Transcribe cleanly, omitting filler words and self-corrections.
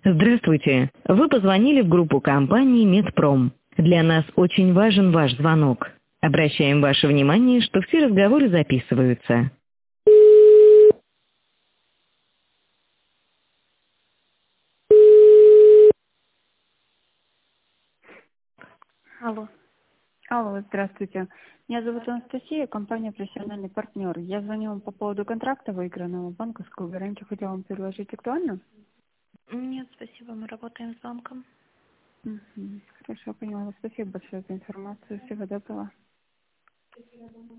Здравствуйте. Вы позвонили в группу компании «Медпром». Для нас очень важен ваш звонок. Обращаем ваше внимание, что все разговоры записываются. Алло. Алло, здравствуйте. Меня зовут Анастасия, компания «Профессиональный партнер». Я звоню вам по поводу контракта выигранного, банковскую гарантию хотела вам предложить. Актуально? Нет, спасибо, мы работаем с банком. Хорошо, поняла. Спасибо большое за информацию. Всего доброго.